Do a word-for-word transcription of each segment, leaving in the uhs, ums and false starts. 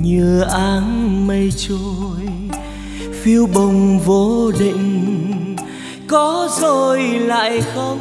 như áng mây trôi, phiêu bồng vô định, có rồi lại không.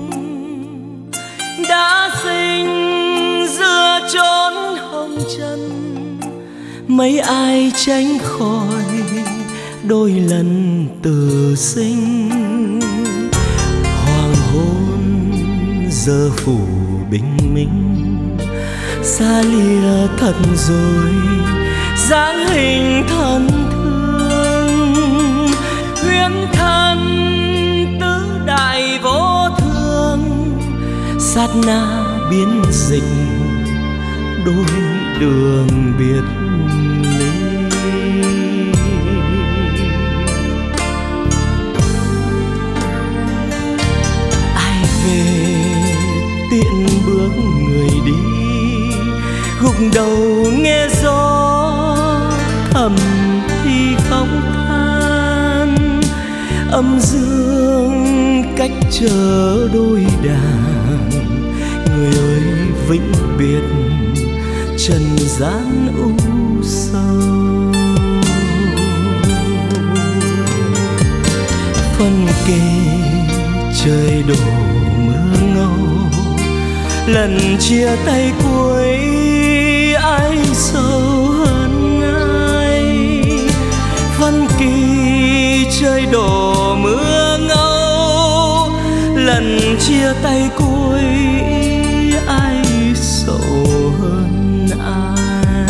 Đã sinh giữa chốn hồng trần, mấy ai tránh khỏi đôi lần từ sinh. Hoàng hôn giờ phủ bình minh, xa lìa thật rồi dáng hình thân thương. Huyễn thân tứ đại vô thường, sát na biến dịch đôi đường biệt ly. Ai về tiện bước người đi, gục đầu nghe gió thầm thì không than. Âm dương cách chờ đôi đàn, người ơi vĩnh biệt trần gian u sầu. Phân kề trời đổ mưa ngâu, lần chia tay cuối ai sâu hơn ai. Phân kỳ trời đổ mưa ngâu, lần chia tay cuối ai sầu hơn ai.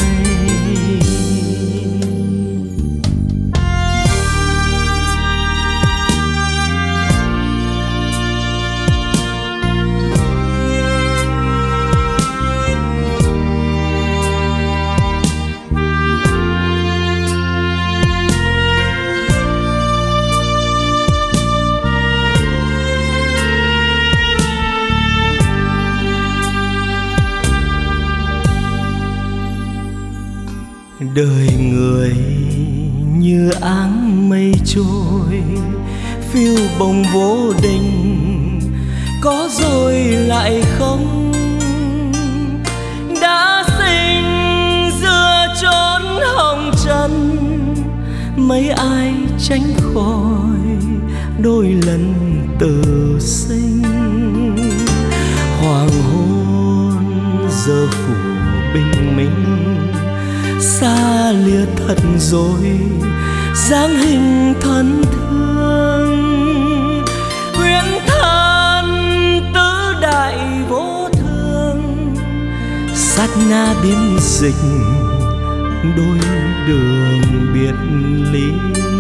Đời người như áng mây trôi, phiêu bồng vô định, có rồi lại không. Đã sinh giữa chốn hồng trần, mấy ai tránh khỏi đôi lần từ sinh. Hoàng hôn giờ phủ bình minh, xa lìa thật rồi dáng hình thân thương. Huyễn thân tứ đại vô thường, sát na biến dịch đôi đường biệt ly.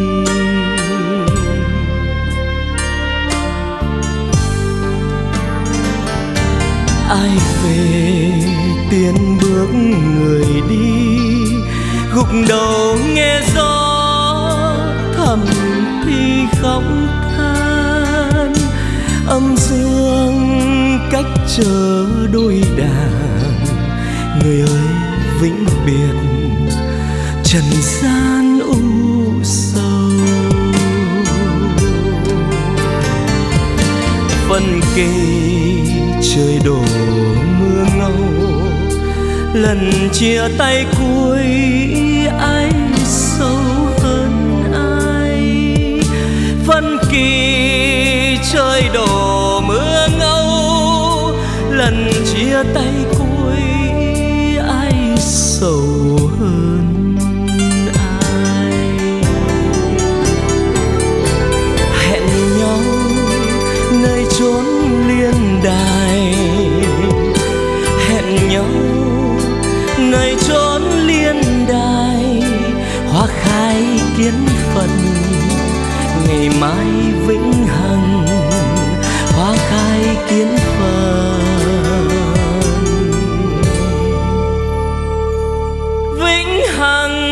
Ai về tiến bước người đi, gục đầu nghe gió thầm thì không than. Âm dương cách chờ đôi đàn, người ơi vĩnh biệt trần gian u sầu. Phân kề trời đổ mưa ngâu, lần chia tay cuối ai sâu hơn ai. Phân kỳ trời đổ mưa ngâu, lần chia tay cuối ai sầu hơn ai. Hẹn nhau nơi chốn liên đài, hẹn nhau nơi chốn liên đài. Hoa khai kiến phần ngày mai vĩnh hằng, hoa khai kiến phần vĩnh hằng.